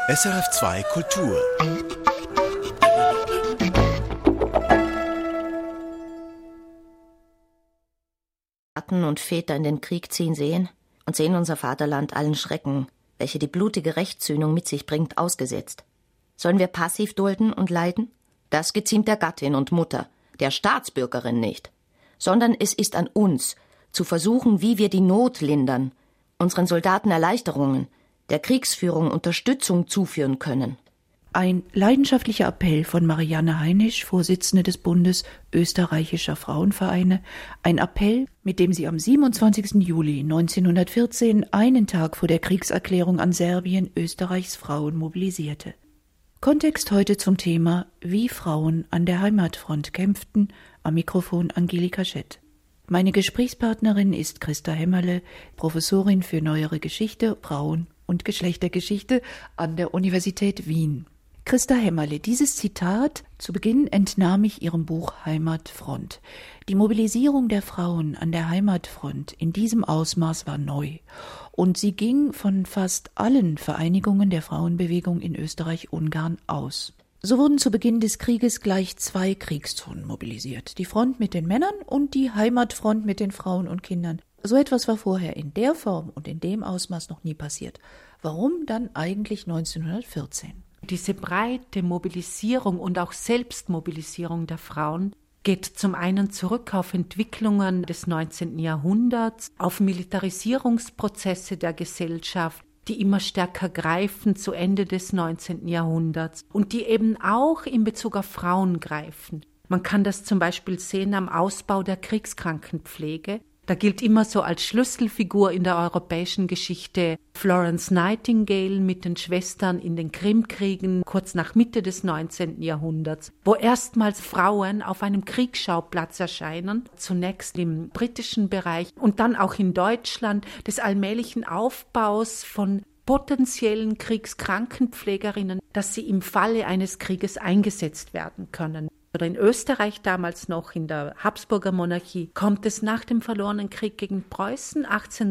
SRF2 Kultur. Gatten und Väter in den Krieg ziehen sehen und sehen unser Vaterland allen Schrecken, welche die blutige Rechtssühnung mit sich bringt, ausgesetzt. Sollen wir passiv dulden und leiden? Das geziemt der Gattin und Mutter, der Staatsbürgerin nicht, sondern es ist an uns, zu versuchen, wie wir die Not lindern, unseren Soldaten Erleichterungen, der Kriegsführung Unterstützung zuführen können. Ein leidenschaftlicher Appell von Marianne Heinisch, Vorsitzende des Bundes österreichischer Frauenvereine. Ein Appell, mit dem sie am 27. Juli 1914, einen Tag vor der Kriegserklärung an Serbien, Österreichs Frauen mobilisierte. Kontext heute zum Thema Wie Frauen an der Heimatfront kämpften. Am Mikrofon Angelika Schett. Meine Gesprächspartnerin ist Christa Hämmerle, Professorin für Neuere Geschichte, Frauen- und Geschlechtergeschichte an der Universität Wien. Christa Hämmerle, dieses Zitat zu Beginn entnahm ich ihrem Buch Heimatfront. Die Mobilisierung der Frauen an der Heimatfront in diesem Ausmaß war neu und sie ging von fast allen Vereinigungen der Frauenbewegung in Österreich-Ungarn aus. So wurden zu Beginn des Krieges gleich 2 Kriegszonen mobilisiert, die Front mit den Männern und die Heimatfront mit den Frauen und Kindern. So etwas war vorher in der Form und in dem Ausmaß noch nie passiert. Warum dann eigentlich 1914? Diese breite Mobilisierung und auch Selbstmobilisierung der Frauen geht zum einen zurück auf Entwicklungen des 19. Jahrhunderts, auf Militarisierungsprozesse der Gesellschaft, die immer stärker greifen zu Ende des 19. Jahrhunderts und die eben auch in Bezug auf Frauen greifen. Man kann das zum Beispiel sehen am Ausbau der Kriegskrankenpflege. Da gilt immer so als Schlüsselfigur in der europäischen Geschichte Florence Nightingale mit den Schwestern in den Krimkriegen kurz nach Mitte des 19. Jahrhunderts, wo erstmals Frauen auf einem Kriegsschauplatz erscheinen, zunächst im britischen Bereich und dann auch in Deutschland, des allmählichen Aufbaus von potenziellen Kriegskrankenpflegerinnen, dass sie im Falle eines Krieges eingesetzt werden können. Oder in Österreich damals noch, in der Habsburger Monarchie, kommt es nach dem verlorenen Krieg gegen Preußen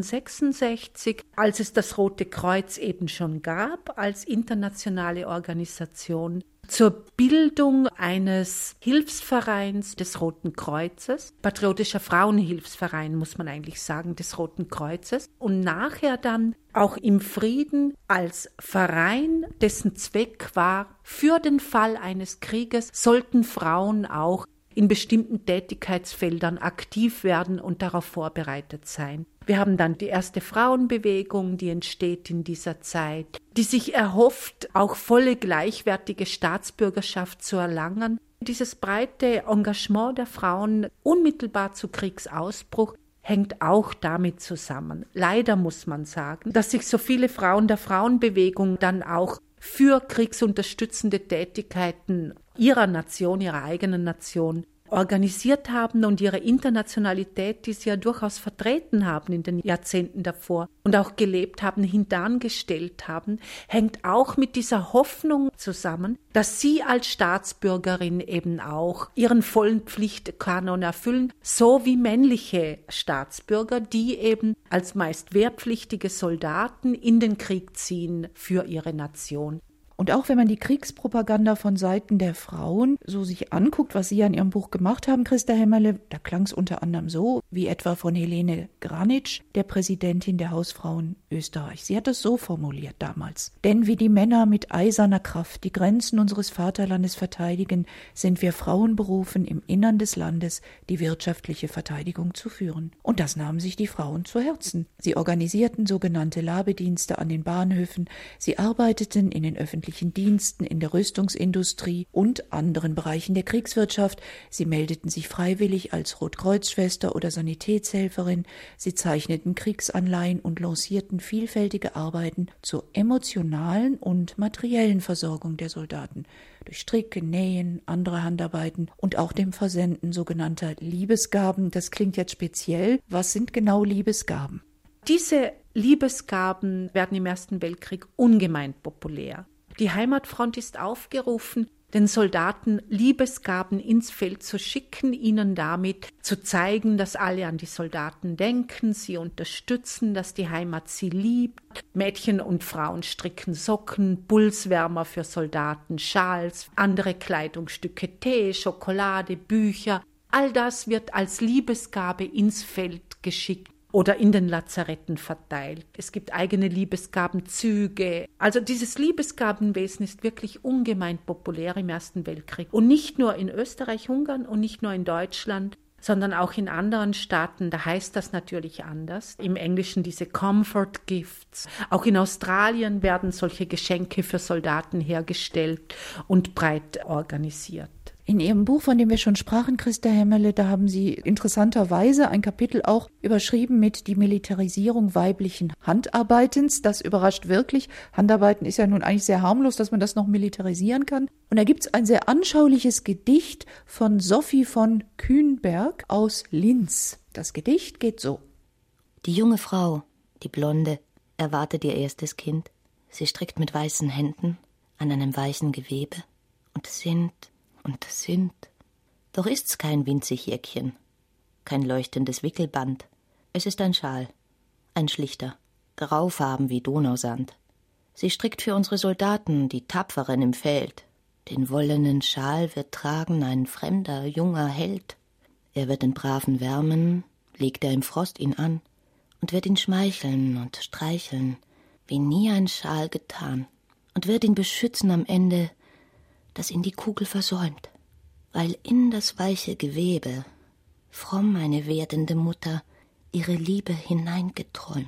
1866, als es das Rote Kreuz eben schon gab, als internationale Organisation, zur Bildung eines Hilfsvereins des Roten Kreuzes, patriotischer Frauenhilfsverein, muss man eigentlich sagen, des Roten Kreuzes, und nachher dann auch im Frieden als Verein, dessen Zweck war, für den Fall eines Krieges sollten Frauen auch in bestimmten Tätigkeitsfeldern aktiv werden und darauf vorbereitet sein. Wir haben dann die erste Frauenbewegung, die entsteht in dieser Zeit, die sich erhofft, auch volle gleichwertige Staatsbürgerschaft zu erlangen. Dieses breite Engagement der Frauen unmittelbar zu Kriegsausbruch hängt auch damit zusammen. Leider muss man sagen, dass sich so viele Frauen der Frauenbewegung dann auch für kriegsunterstützende Tätigkeiten ihrer Nation, ihrer eigenen Nation organisiert haben und ihre Internationalität, die sie ja durchaus vertreten haben in den Jahrzehnten davor und auch gelebt haben, hintangestellt haben, hängt auch mit dieser Hoffnung zusammen, dass sie als Staatsbürgerin eben auch ihren vollen Pflichtkanon erfüllen, so wie männliche Staatsbürger, die eben als meist wehrpflichtige Soldaten in den Krieg ziehen für ihre Nation. Und auch wenn man die Kriegspropaganda von Seiten der Frauen so sich anguckt, was Sie an Ihrem Buch gemacht haben, Christa Hämmerle, da klang es unter anderem so, wie etwa von Helene Granitsch, der Präsidentin der Hausfrauen Österreich. Sie hat es so formuliert damals. Denn wie die Männer mit eiserner Kraft die Grenzen unseres Vaterlandes verteidigen, sind wir Frauen berufen, im Innern des Landes die wirtschaftliche Verteidigung zu führen. Und das nahmen sich die Frauen zu Herzen. Sie organisierten sogenannte Labedienste an den Bahnhöfen, sie arbeiteten in den öffentlichen Diensten, in der Rüstungsindustrie und anderen Bereichen der Kriegswirtschaft. Sie meldeten sich freiwillig als Rotkreuzschwester oder Sanitätshelferin. Sie zeichneten Kriegsanleihen und lancierten vielfältige Arbeiten zur emotionalen und materiellen Versorgung der Soldaten. Durch Stricken, Nähen, andere Handarbeiten und auch dem Versenden sogenannter Liebesgaben. Das klingt jetzt speziell. Was sind genau Liebesgaben? Diese Liebesgaben werden im Ersten Weltkrieg ungemein populär. Die Heimatfront ist aufgerufen, den Soldaten Liebesgaben ins Feld zu schicken, ihnen damit zu zeigen, dass alle an die Soldaten denken, sie unterstützen, dass die Heimat sie liebt. Mädchen und Frauen stricken Socken, Pulswärmer für Soldaten, Schals, andere Kleidungsstücke, Tee, Schokolade, Bücher. All das wird als Liebesgabe ins Feld geschickt oder in den Lazaretten verteilt. Es gibt eigene Liebesgabenzüge. Also dieses Liebesgabenwesen ist wirklich ungemein populär im Ersten Weltkrieg. Und nicht nur in Österreich, Ungarn und nicht nur in Deutschland, sondern auch in anderen Staaten. Da heißt das natürlich anders. Im Englischen diese Comfort Gifts. Auch in Australien werden solche Geschenke für Soldaten hergestellt und breit organisiert. In Ihrem Buch, von dem wir schon sprachen, Christa Hämmerle, da haben Sie interessanterweise ein Kapitel auch überschrieben mit die Militarisierung weiblichen Handarbeitens. Das überrascht wirklich. Handarbeiten ist ja nun eigentlich sehr harmlos, dass man das noch militarisieren kann. Und da gibt es ein sehr anschauliches Gedicht von Sophie von Kühnberg aus Linz. Das Gedicht geht so. Die junge Frau, die Blonde, erwartet ihr erstes Kind. Sie strickt mit weißen Händen an einem weichen Gewebe und sinnt. Doch ist's kein winzig Jäckchen, kein leuchtendes Wickelband. Es ist ein Schal, ein schlichter, graufarben wie Donausand. Sie strickt für unsere Soldaten, die Tapferen im Feld. Den wollenen Schal wird tragen ein fremder, junger Held. Er wird den Braven wärmen, legt er im Frost ihn an und wird ihn schmeicheln und streicheln, wie nie ein Schal getan, und wird ihn beschützen am Ende, das ihn die Kugel versäumt, weil in das weiche Gewebe fromm eine werdende Mutter ihre Liebe hineingeträumt.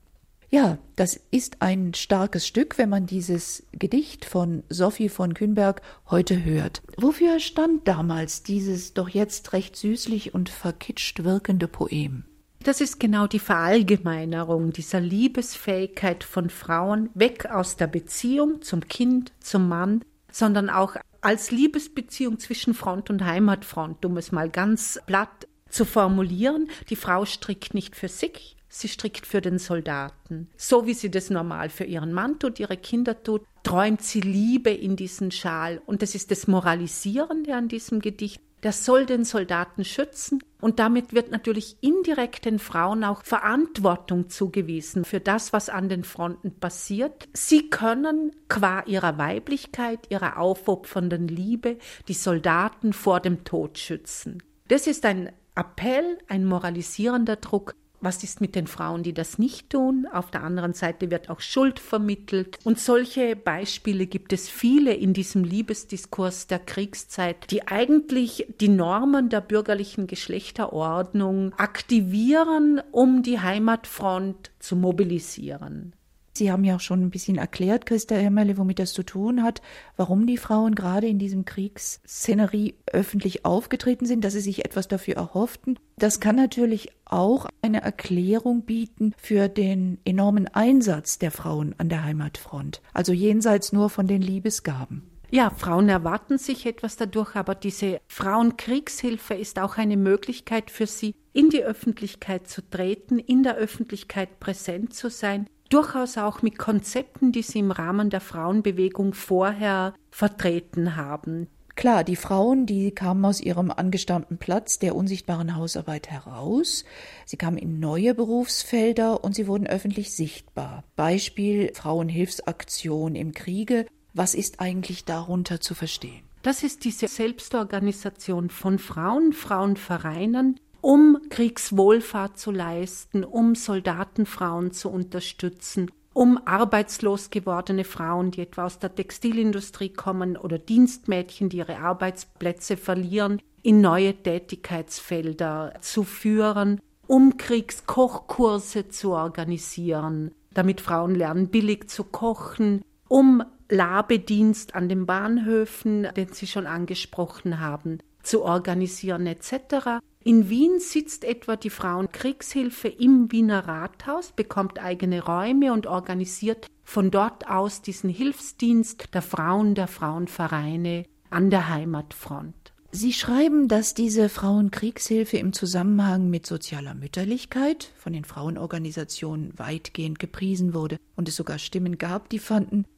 Ja, das ist ein starkes Stück, wenn man dieses Gedicht von Sophie von Kühnberg heute hört. Wofür stand damals dieses doch jetzt recht süßlich und verkitscht wirkende Poem? Das ist genau die Verallgemeinerung dieser Liebesfähigkeit von Frauen weg aus der Beziehung zum Kind, zum Mann, sondern auch als Liebesbeziehung zwischen Front und Heimatfront, um es mal ganz platt zu formulieren. Die Frau strickt nicht für sich, sie strickt für den Soldaten. So wie sie das normal für ihren Mann tut, ihre Kinder tut, träumt sie Liebe in diesen Schal. Und das ist das Moralisierende an diesem Gedicht. Das soll den Soldaten schützen und damit wird natürlich indirekt den Frauen auch Verantwortung zugewiesen für das, was an den Fronten passiert. Sie können qua ihrer Weiblichkeit, ihrer aufopfernden Liebe die Soldaten vor dem Tod schützen. Das ist ein Appell, ein moralisierender Druck. Was ist mit den Frauen, die das nicht tun? Auf der anderen Seite wird auch Schuld vermittelt. Und solche Beispiele gibt es viele in diesem Liebesdiskurs der Kriegszeit, die eigentlich die Normen der bürgerlichen Geschlechterordnung aktivieren, um die Heimatfront zu mobilisieren. Sie haben ja auch schon ein bisschen erklärt, Christa Hämmerle, womit das zu tun hat, warum die Frauen gerade in diesem Kriegsszenerie öffentlich aufgetreten sind, dass sie sich etwas dafür erhofften. Das kann natürlich auch eine Erklärung bieten für den enormen Einsatz der Frauen an der Heimatfront, also jenseits nur von den Liebesgaben. Ja, Frauen erwarten sich etwas dadurch, aber diese Frauenkriegshilfe ist auch eine Möglichkeit für sie, in die Öffentlichkeit zu treten, in der Öffentlichkeit präsent zu sein, durchaus auch mit Konzepten, die sie im Rahmen der Frauenbewegung vorher vertreten haben. Klar, die Frauen, die kamen aus ihrem angestammten Platz der unsichtbaren Hausarbeit heraus. Sie kamen in neue Berufsfelder und sie wurden öffentlich sichtbar. Beispiel Frauenhilfsaktion im Kriege. Was ist eigentlich darunter zu verstehen? Das ist diese Selbstorganisation von Frauen, Frauenvereinen, um Kriegswohlfahrt zu leisten, um Soldatenfrauen zu unterstützen, um arbeitslos gewordene Frauen, die etwa aus der Textilindustrie kommen oder Dienstmädchen, die ihre Arbeitsplätze verlieren, in neue Tätigkeitsfelder zu führen, um Kriegskochkurse zu organisieren, damit Frauen lernen, billig zu kochen, um Labedienst an den Bahnhöfen, den Sie schon angesprochen haben, zu organisieren etc. In Wien sitzt etwa die Frauenkriegshilfe im Wiener Rathaus, bekommt eigene Räume und organisiert von dort aus diesen Hilfsdienst der Frauenvereine an der Heimatfront. Sie schreiben, dass diese Frauenkriegshilfe im Zusammenhang mit sozialer Mütterlichkeit von den Frauenorganisationen weitgehend gepriesen wurde und es sogar Stimmen gab, die fanden,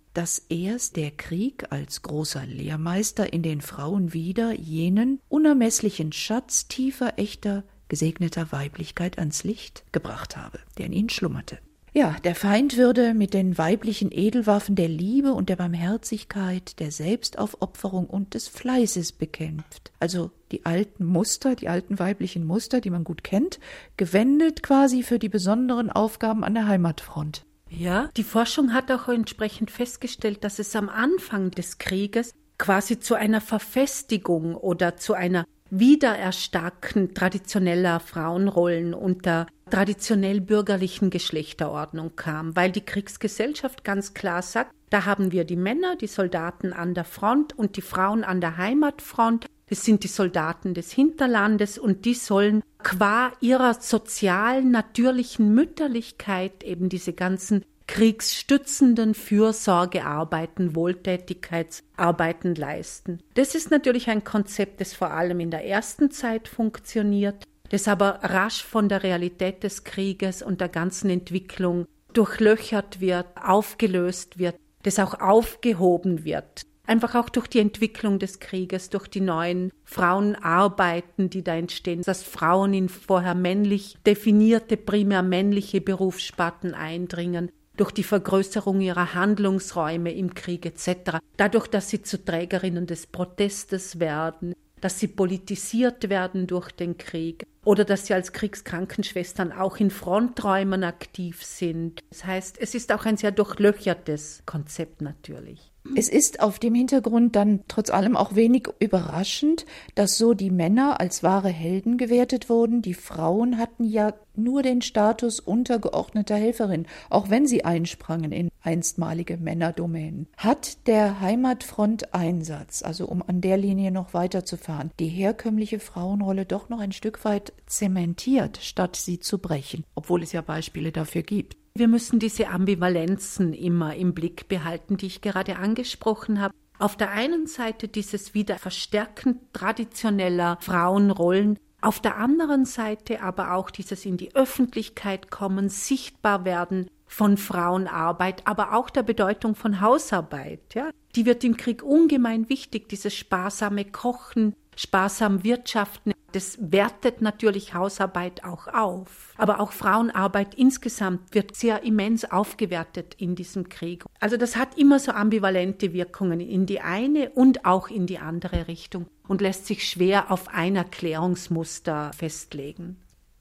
dass erst der Krieg als großer Lehrmeister in den Frauen wieder jenen unermesslichen Schatz tiefer, echter, gesegneter Weiblichkeit ans Licht gebracht habe, der in ihnen schlummerte. Ja, der Feind würde mit den weiblichen Edelwaffen der Liebe und der Barmherzigkeit, der Selbstaufopferung und des Fleißes bekämpft. Also die alten Muster, die alten weiblichen Muster, die man gut kennt, gewendet quasi für die besonderen Aufgaben an der Heimatfront. Ja, die Forschung hat auch entsprechend festgestellt, dass es am Anfang des Krieges quasi zu einer Verfestigung oder zu einer Wiedererstarken traditioneller Frauenrollen unter traditionell bürgerlichen Geschlechterordnung kam, weil die Kriegsgesellschaft ganz klar sagt, da haben wir die Männer, die Soldaten an der Front und die Frauen an der Heimatfront. Das sind die Soldaten des Hinterlandes und die sollen qua ihrer sozialen, natürlichen Mütterlichkeit eben diese ganzen kriegsstützenden Fürsorgearbeiten, Wohltätigkeitsarbeiten leisten. Das ist natürlich ein Konzept, das vor allem in der ersten Zeit funktioniert, das aber rasch von der Realität des Krieges und der ganzen Entwicklung durchlöchert wird, aufgelöst wird, das auch aufgehoben wird. Einfach auch durch die Entwicklung des Krieges, durch die neuen Frauenarbeiten, die da entstehen, dass Frauen in vorher männlich definierte, primär männliche Berufssparten eindringen, durch die Vergrößerung ihrer Handlungsräume im Krieg etc., dadurch, dass sie zu Trägerinnen des Protestes werden, dass sie politisiert werden durch den Krieg oder dass sie als Kriegskrankenschwestern auch in Fronträumen aktiv sind. Das heißt, es ist auch ein sehr durchlöchertes Konzept natürlich. Es ist auf dem Hintergrund dann trotz allem auch wenig überraschend, dass so die Männer als wahre Helden gewertet wurden. Die Frauen hatten ja nur den Status untergeordneter Helferin, auch wenn sie einsprangen in einstmalige Männerdomänen. Hat der Heimatfront-Einsatz, also um an der Linie noch weiterzufahren, die herkömmliche Frauenrolle doch noch ein Stück weit zementiert, statt sie zu brechen, obwohl es ja Beispiele dafür gibt? Wir müssen diese Ambivalenzen immer im Blick behalten, die ich gerade angesprochen habe. Auf der einen Seite dieses Wiederverstärken traditioneller Frauenrollen, auf der anderen Seite aber auch dieses in die Öffentlichkeit kommen, sichtbar werden von Frauenarbeit, aber auch der Bedeutung von Hausarbeit. Ja? Die wird im Krieg ungemein wichtig, dieses sparsame Kochen, sparsam wirtschaften. Das wertet natürlich Hausarbeit auch auf. Aber auch Frauenarbeit insgesamt wird sehr immens aufgewertet in diesem Krieg. Also das hat immer so ambivalente Wirkungen in die eine und auch in die andere Richtung und lässt sich schwer auf ein Erklärungsmuster festlegen.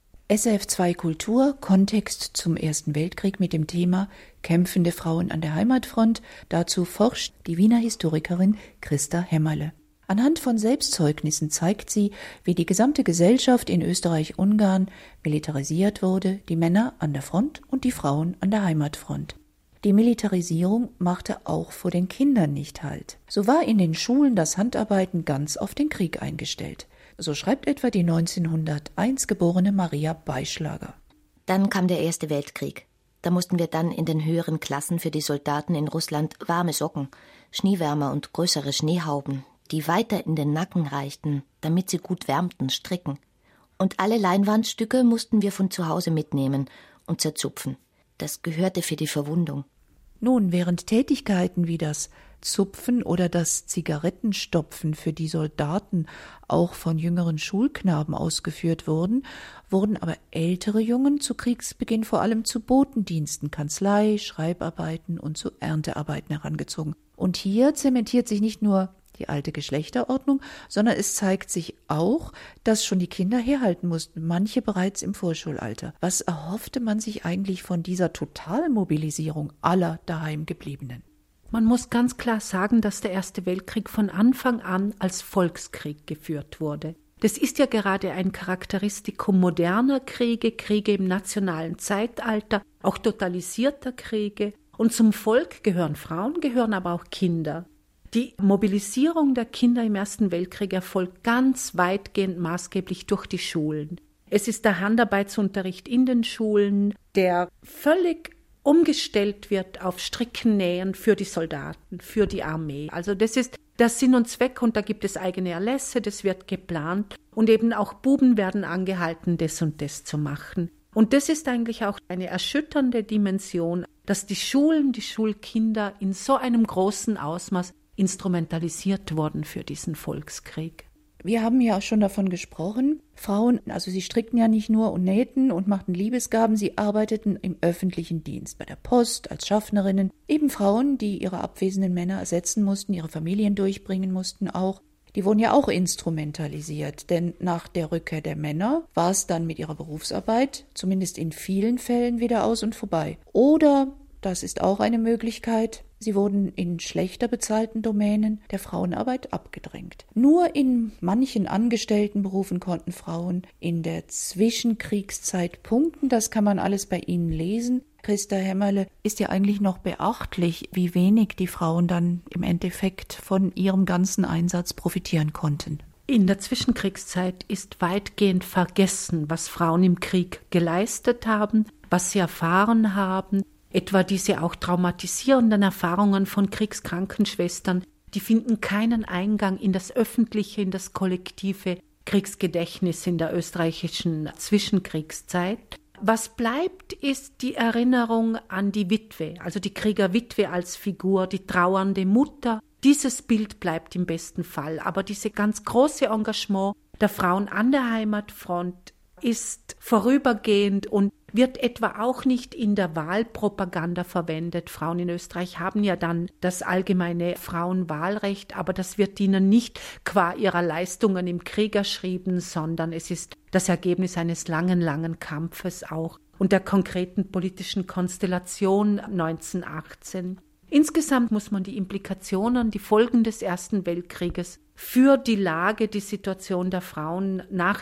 SRF 2 Kultur, Kontext zum Ersten Weltkrieg mit dem Thema Kämpfende Frauen an der Heimatfront. Dazu forscht die Wiener Historikerin Christa Hämmerle. Anhand von Selbstzeugnissen zeigt sie, wie die gesamte Gesellschaft in Österreich-Ungarn militarisiert wurde, die Männer an der Front und die Frauen an der Heimatfront. Die Militarisierung machte auch vor den Kindern nicht Halt. So war in den Schulen das Handarbeiten ganz auf den Krieg eingestellt. So schreibt etwa die 1901 geborene Maria Beischlager. Dann kam der Erste Weltkrieg. Da mussten wir dann in den höheren Klassen für die Soldaten in Russland warme Socken, Schneewärmer und größere Schneehauben, die weiter in den Nacken reichten, damit sie gut wärmten, stricken. Und alle Leinwandstücke mussten wir von zu Hause mitnehmen und zerzupfen. Das gehörte für die Verwundung. Nun, während Tätigkeiten wie das Zupfen oder das Zigarettenstopfen für die Soldaten auch von jüngeren Schulknaben ausgeführt wurden, wurden aber ältere Jungen zu Kriegsbeginn vor allem zu Botendiensten, Kanzlei, Schreibarbeiten und zu Erntearbeiten herangezogen. Und hier zementiert sich nicht nur die alte Geschlechterordnung, sondern es zeigt sich auch, dass schon die Kinder herhalten mussten, manche bereits im Vorschulalter. Was erhoffte man sich eigentlich von dieser Totalmobilisierung aller Daheimgebliebenen? Man muss ganz klar sagen, dass der Erste Weltkrieg von Anfang an als Volkskrieg geführt wurde. Das ist ja gerade ein Charakteristikum moderner Kriege, Kriege im nationalen Zeitalter, auch totalisierter Kriege. Und zum Volk gehören Frauen, gehören aber auch Kinder. Die Mobilisierung der Kinder im Ersten Weltkrieg erfolgt ganz weitgehend maßgeblich durch die Schulen. Es ist der Handarbeitsunterricht in den Schulen, der völlig umgestellt wird auf Strickennähen für die Soldaten, für die Armee. Also das ist der Sinn und Zweck und da gibt es eigene Erlässe, das wird geplant und eben auch Buben werden angehalten, das und das zu machen. Und das ist eigentlich auch eine erschütternde Dimension dass die Schulen, die Schulkinder in so einem großen Ausmaß instrumentalisiert wurden für diesen Volkskrieg. Wir haben ja auch schon davon gesprochen, Frauen, also sie strickten ja nicht nur und nähten und machten Liebesgaben, sie arbeiteten im öffentlichen Dienst, bei der Post, als Schaffnerinnen. Eben Frauen, die ihre abwesenden Männer ersetzen mussten, ihre Familien durchbringen mussten auch. Die wurden ja auch instrumentalisiert, denn nach der Rückkehr der Männer war es dann mit ihrer Berufsarbeit, zumindest in vielen Fällen, wieder aus und vorbei. Oder, das ist auch eine Möglichkeit, sie wurden in schlechter bezahlten Domänen der Frauenarbeit abgedrängt. Nur in manchen Angestelltenberufen konnten Frauen in der Zwischenkriegszeit punkten. Das kann man alles bei Ihnen lesen. Christa Hämmerle, ist ja eigentlich noch beachtlich, wie wenig die Frauen dann im Endeffekt von ihrem ganzen Einsatz profitieren konnten. In der Zwischenkriegszeit ist weitgehend vergessen, was Frauen im Krieg geleistet haben, was sie erfahren haben. Etwa diese auch traumatisierenden Erfahrungen von Kriegskrankenschwestern, die finden keinen Eingang in das öffentliche, in das kollektive Kriegsgedächtnis in der österreichischen Zwischenkriegszeit. Was bleibt, ist die Erinnerung an die Witwe, also die Kriegerwitwe als Figur, die trauernde Mutter. Dieses Bild bleibt im besten Fall, aber diese ganz große Engagement der Frauen an der Heimatfront ist vorübergehend und wird etwa auch nicht in der Wahlpropaganda verwendet. Frauen in Österreich haben ja dann das allgemeine Frauenwahlrecht, aber das wird ihnen nicht qua ihrer Leistungen im Krieg erschrieben, sondern es ist das Ergebnis eines langen, langen Kampfes auch und der konkreten politischen Konstellation 1918. Insgesamt muss man die Implikationen, die Folgen des Ersten Weltkrieges für die Lage, die Situation der Frauen nach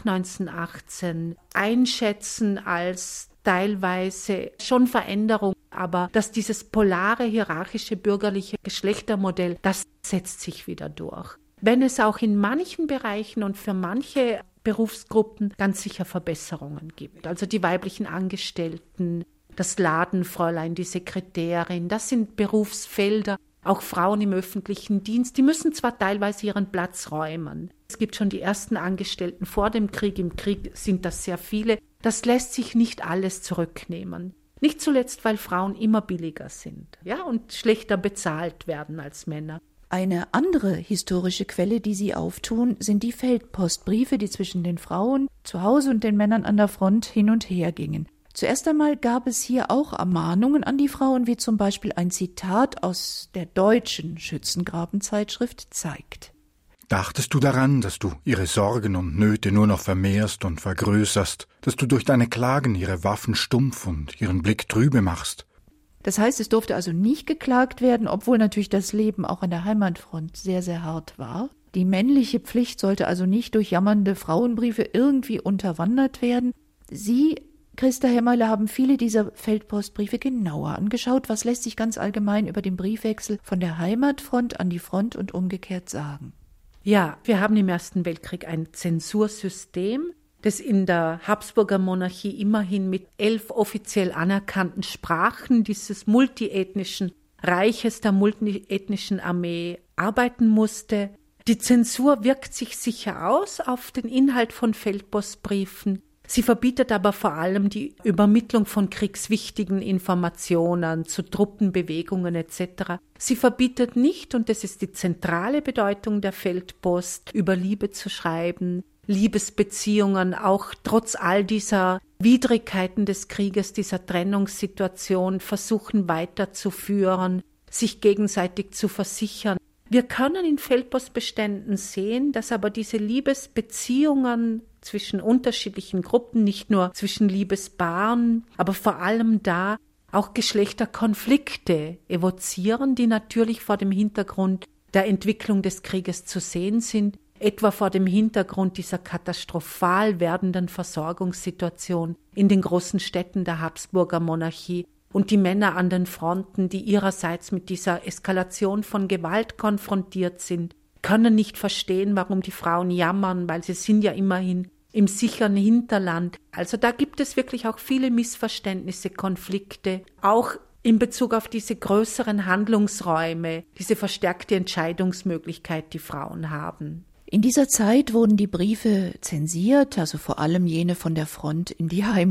1918 einschätzen als teilweise schon Veränderung, aber dass dieses polare, hierarchische, bürgerliche Geschlechtermodell, das setzt sich wieder durch. Wenn es auch in manchen Bereichen und für manche Berufsgruppen ganz sicher Verbesserungen gibt. Also die weiblichen Angestellten, das Ladenfräulein, die Sekretärin, das sind Berufsfelder, auch Frauen im öffentlichen Dienst, die müssen zwar teilweise ihren Platz räumen. Es gibt schon die ersten Angestellten vor dem Krieg, im Krieg sind das sehr viele. Das lässt sich nicht alles zurücknehmen. Nicht zuletzt, weil Frauen immer billiger sind, ja, und schlechter bezahlt werden als Männer. Eine andere historische Quelle, die Sie auftun, sind die Feldpostbriefe, die zwischen den Frauen zu Hause und den Männern an der Front hin und her gingen. Zuerst einmal gab es hier auch Ermahnungen an die Frauen, wie zum Beispiel ein Zitat aus der deutschen Schützengrabenzeitschrift zeigt. Dachtest du daran, dass du ihre Sorgen und Nöte nur noch vermehrst und vergrößerst, dass du durch deine Klagen ihre Waffen stumpf und ihren Blick trübe machst? Das heißt, es durfte also nicht geklagt werden, obwohl natürlich das Leben auch an der Heimatfront sehr, sehr hart war. Die männliche Pflicht sollte also nicht durch jammernde Frauenbriefe irgendwie unterwandert werden. Sie, Christa Hämmerle, haben viele dieser Feldpostbriefe genauer angeschaut. Was lässt sich ganz allgemein über den Briefwechsel von der Heimatfront an die Front und umgekehrt sagen? Ja, wir haben im Ersten Weltkrieg ein Zensursystem, das in der Habsburger Monarchie immerhin mit 11 offiziell anerkannten Sprachen dieses multiethnischen Reiches, der multiethnischen Armee arbeiten musste. Die Zensur wirkt sich sicher aus auf den Inhalt von Feldpostbriefen. Sie verbietet aber vor allem die Übermittlung von kriegswichtigen Informationen zu Truppenbewegungen etc. Sie verbietet nicht, und das ist die zentrale Bedeutung der Feldpost, über Liebe zu schreiben, Liebesbeziehungen auch trotz all dieser Widrigkeiten des Krieges, dieser Trennungssituation versuchen weiterzuführen, sich gegenseitig zu versichern. Wir können in Feldpostbeständen sehen, dass aber diese Liebesbeziehungen zwischen unterschiedlichen Gruppen, nicht nur zwischen Liebespaaren, aber vor allem da auch Geschlechterkonflikte evozieren, die natürlich vor dem Hintergrund der Entwicklung des Krieges zu sehen sind, etwa vor dem Hintergrund dieser katastrophal werdenden Versorgungssituation in den großen Städten der Habsburger Monarchie und die Männer an den Fronten, die ihrerseits mit dieser Eskalation von Gewalt konfrontiert sind, können nicht verstehen, warum die Frauen jammern, weil sie sind ja immerhin im sicheren Hinterland. Also da gibt es wirklich auch viele Missverständnisse, Konflikte, auch in Bezug auf diese größeren Handlungsräume, diese verstärkte Entscheidungsmöglichkeit, die Frauen haben. In dieser Zeit wurden die Briefe zensiert, also vor allem jene von der Front in die Heimat.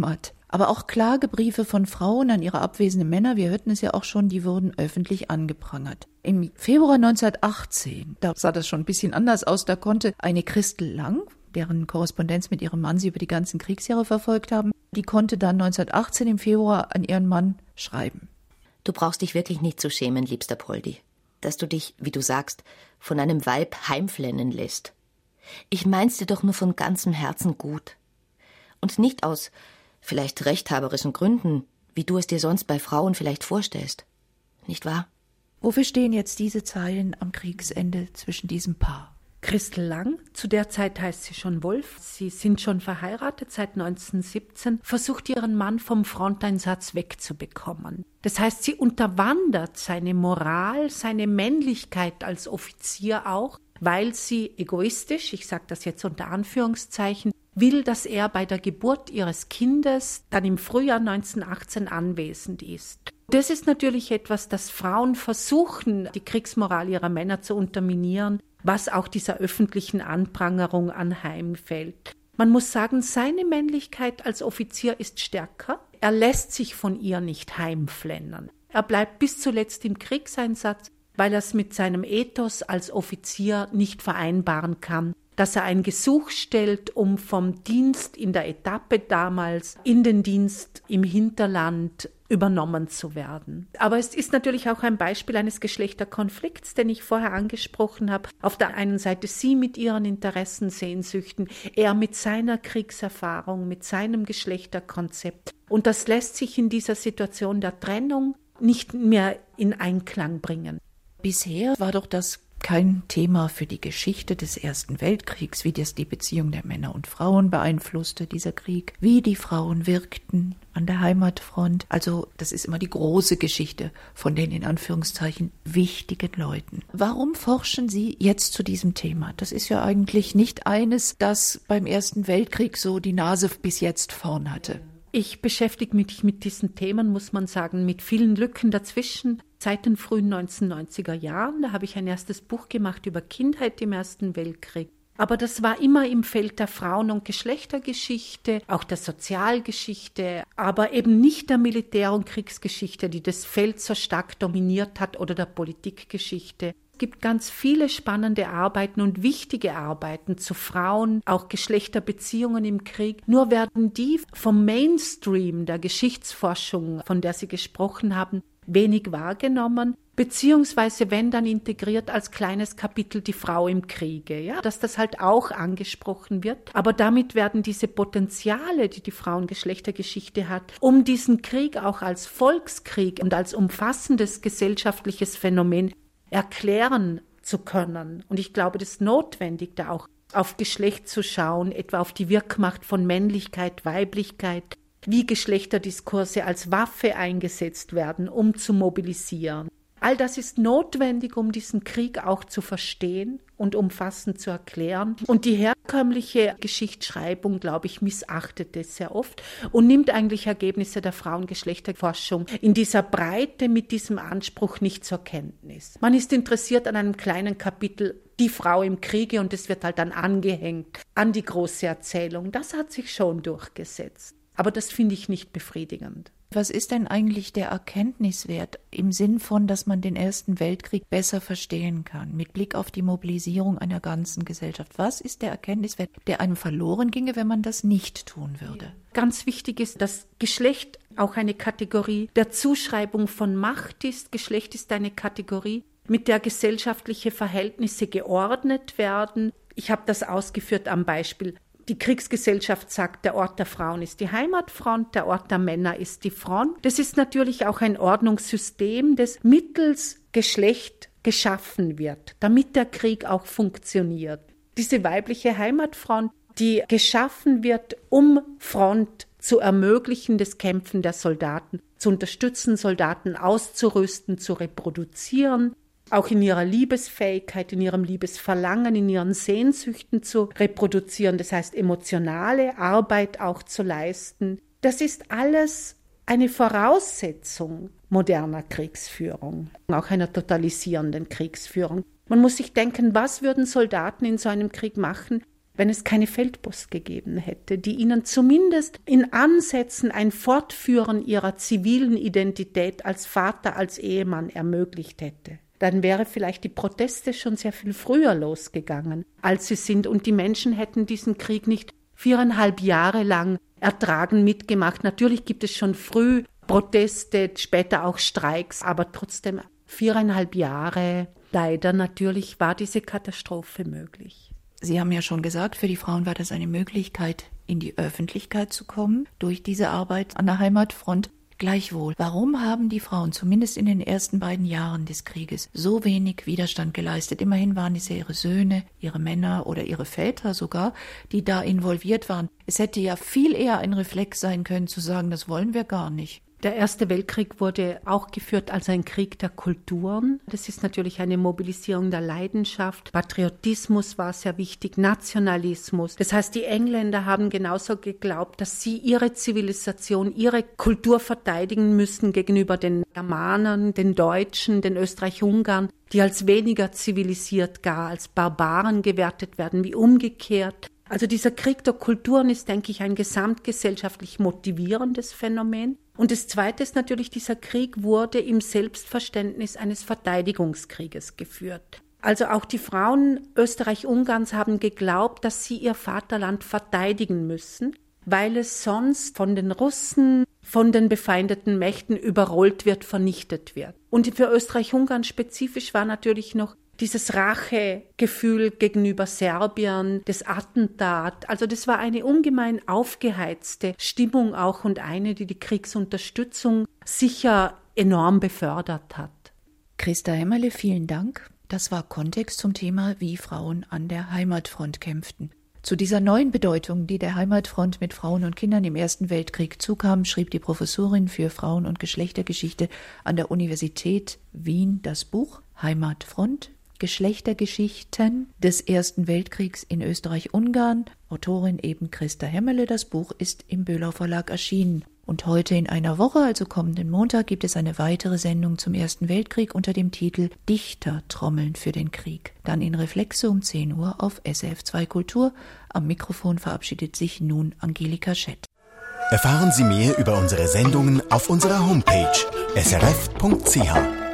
Aber auch Klagebriefe von Frauen an ihre abwesenden Männer, wir hörten es ja auch schon, die wurden öffentlich angeprangert. Im Februar 1918, da sah das schon ein bisschen anders aus, da konnte eine Christel Lang, deren Korrespondenz mit ihrem Mann sie über die ganzen Kriegsjahre verfolgt haben, die konnte dann 1918 im Februar an ihren Mann schreiben. Du brauchst dich wirklich nicht zu schämen, liebster Poldi, dass du dich, wie du sagst, von einem Weib heimflennen lässt. Ich mein's dir doch nur von ganzem Herzen gut. Und nicht aus vielleicht rechthaberischen Gründen, wie du es dir sonst bei Frauen vielleicht vorstellst. Nicht wahr? Wofür stehen jetzt diese Zeilen am Kriegsende zwischen diesem Paar? Christel Lang, zu der Zeit heißt sie schon Wolf, sie sind schon verheiratet seit 1917, versucht ihren Mann vom Fronteinsatz wegzubekommen. Das heißt, sie unterwandert seine Moral, seine Männlichkeit als Offizier auch, weil sie egoistisch, ich sage das jetzt unter Anführungszeichen, will, dass er bei der Geburt ihres Kindes dann im Frühjahr 1918 anwesend ist. Das ist natürlich etwas, das Frauen versuchen, die Kriegsmoral ihrer Männer zu unterminieren, was auch dieser öffentlichen Anprangerung anheimfällt. Man muss sagen, seine Männlichkeit als Offizier ist stärker. Er lässt sich von ihr nicht heimflennen. Er bleibt bis zuletzt im Kriegseinsatz, weil er es mit seinem Ethos als Offizier nicht vereinbaren kann, dass er ein Gesuch stellt, um vom Dienst in der Etappe damals in den Dienst im Hinterland übernommen zu werden. Aber es ist natürlich auch ein Beispiel eines Geschlechterkonflikts, den ich vorher angesprochen habe. Auf der einen Seite sie mit ihren Interessen, Sehnsüchten, er mit seiner Kriegserfahrung, mit seinem Geschlechterkonzept. Und das lässt sich in dieser Situation der Trennung nicht mehr in Einklang bringen. Bisher war doch das kein Thema für die Geschichte des Ersten Weltkriegs, wie das die Beziehung der Männer und Frauen beeinflusste, dieser Krieg, wie die Frauen wirkten an der Heimatfront. Also das ist immer die große Geschichte von den in Anführungszeichen wichtigen Leuten. Warum forschen Sie jetzt zu diesem Thema? Das ist ja eigentlich nicht eines, das beim Ersten Weltkrieg so die Nase bis jetzt vorn hatte. Ich beschäftige mich mit diesen Themen, muss man sagen, mit vielen Lücken dazwischen. Seit den frühen 1990er Jahren, da habe ich ein erstes Buch gemacht über Kindheit im Ersten Weltkrieg. Aber das war immer im Feld der Frauen- und Geschlechtergeschichte, auch der Sozialgeschichte, aber eben nicht der Militär- und Kriegsgeschichte, die das Feld so stark dominiert hat, oder der Politikgeschichte. Es gibt ganz viele spannende Arbeiten und wichtige Arbeiten zu Frauen, auch Geschlechterbeziehungen im Krieg. Nur werden die vom Mainstream der Geschichtsforschung, von der Sie gesprochen haben, wenig wahrgenommen, beziehungsweise wenn dann integriert als kleines Kapitel die Frau im Kriege, ja, dass das halt auch angesprochen wird. Aber damit werden diese Potenziale, die die Frauengeschlechtergeschichte hat, um diesen Krieg auch als Volkskrieg und als umfassendes gesellschaftliches Phänomen erklären zu können. Und ich glaube, das ist notwendig, da auch auf Geschlecht zu schauen, etwa auf die Wirkmacht von Männlichkeit, Weiblichkeit, wie Geschlechterdiskurse als Waffe eingesetzt werden, um zu mobilisieren. All das ist notwendig, um diesen Krieg auch zu verstehen und umfassend zu erklären. Und die herkömmliche Geschichtsschreibung, glaube ich, missachtet es sehr oft und nimmt eigentlich Ergebnisse der Frauengeschlechterforschung in dieser Breite mit diesem Anspruch nicht zur Kenntnis. Man ist interessiert an einem kleinen Kapitel die Frau im Kriege und es wird halt dann angehängt an die große Erzählung. Das hat sich schon durchgesetzt. Aber das finde ich nicht befriedigend. Was ist denn eigentlich der Erkenntniswert im Sinn von, dass man den Ersten Weltkrieg besser verstehen kann, mit Blick auf die Mobilisierung einer ganzen Gesellschaft? Was ist der Erkenntniswert, der einem verloren ginge, wenn man das nicht tun würde? Ganz wichtig ist, dass Geschlecht auch eine Kategorie der Zuschreibung von Macht ist. Geschlecht ist eine Kategorie, mit der gesellschaftliche Verhältnisse geordnet werden. Ich habe das ausgeführt am Beispiel. Die Kriegsgesellschaft sagt, der Ort der Frauen ist die Heimatfront, der Ort der Männer ist die Front. Das ist natürlich auch ein Ordnungssystem, das mittels Geschlecht geschaffen wird, damit der Krieg auch funktioniert. Diese weibliche Heimatfront, die geschaffen wird, um Front zu ermöglichen, das Kämpfen der Soldaten, zu unterstützen, Soldaten auszurüsten, zu reproduzieren, auch in ihrer Liebesfähigkeit, in ihrem Liebesverlangen, in ihren Sehnsüchten zu reproduzieren, das heißt emotionale Arbeit auch zu leisten. Das ist alles eine Voraussetzung moderner Kriegsführung, auch einer totalisierenden Kriegsführung. Man muss sich denken, was würden Soldaten in so einem Krieg machen, wenn es keine Feldpost gegeben hätte, die ihnen zumindest in Ansätzen ein Fortführen ihrer zivilen Identität als Vater, als Ehemann ermöglicht hätte. Dann wäre vielleicht die Proteste schon sehr viel früher losgegangen, als sie sind. Und die Menschen hätten diesen Krieg nicht 4,5 Jahre lang ertragen, mitgemacht. Natürlich gibt es schon früh Proteste, später auch Streiks, aber trotzdem 4,5 Jahre. Leider natürlich war diese Katastrophe möglich. Sie haben ja schon gesagt, für die Frauen war das eine Möglichkeit, in die Öffentlichkeit zu kommen, durch diese Arbeit an der Heimatfront. Gleichwohl, warum haben die Frauen zumindest in den ersten beiden Jahren des Krieges so wenig Widerstand geleistet? Immerhin waren es ja ihre Söhne, ihre Männer oder ihre Väter sogar, die da involviert waren. Es hätte ja viel eher ein Reflex sein können, zu sagen, das wollen wir gar nicht. Der Erste Weltkrieg wurde auch geführt als ein Krieg der Kulturen. Das ist natürlich eine Mobilisierung der Leidenschaft. Patriotismus war sehr wichtig, Nationalismus. Das heißt, die Engländer haben genauso geglaubt, dass sie ihre Zivilisation, ihre Kultur verteidigen müssen gegenüber den Germanen, den Deutschen, den Österreich-Ungarn, die als weniger zivilisiert, gar als Barbaren gewertet werden, wie umgekehrt. Also dieser Krieg der Kulturen ist, denke ich, ein gesamtgesellschaftlich motivierendes Phänomen. Und das Zweite ist natürlich, dieser Krieg wurde im Selbstverständnis eines Verteidigungskrieges geführt. Also auch die Frauen Österreich-Ungarns haben geglaubt, dass sie ihr Vaterland verteidigen müssen, weil es sonst von den Russen, von den befeindeten Mächten überrollt wird, vernichtet wird. Und für Österreich-Ungarn spezifisch war natürlich noch dieses Rachegefühl gegenüber Serbien, das Attentat, also das war eine ungemein aufgeheizte Stimmung auch und eine, die die Kriegsunterstützung sicher enorm befördert hat. Christa Hämmerle, vielen Dank. Das war Kontext zum Thema, wie Frauen an der Heimatfront kämpften. Zu dieser neuen Bedeutung, die der Heimatfront mit Frauen und Kindern im Ersten Weltkrieg zukam, schrieb die Professorin für Frauen- und Geschlechtergeschichte an der Universität Wien das Buch Heimatfront, Geschlechtergeschichten des Ersten Weltkriegs in Österreich-Ungarn. Autorin eben Christa Hämmerle. Das Buch ist im Böhlau Verlag erschienen. Und heute in einer Woche, also kommenden Montag, gibt es eine weitere Sendung zum Ersten Weltkrieg unter dem Titel Dichter trommeln für den Krieg. Dann in Reflexe um 10 Uhr auf SRF2 Kultur. Am Mikrofon verabschiedet sich nun Angelika Schett. Erfahren Sie mehr über unsere Sendungen auf unserer Homepage srf.ch.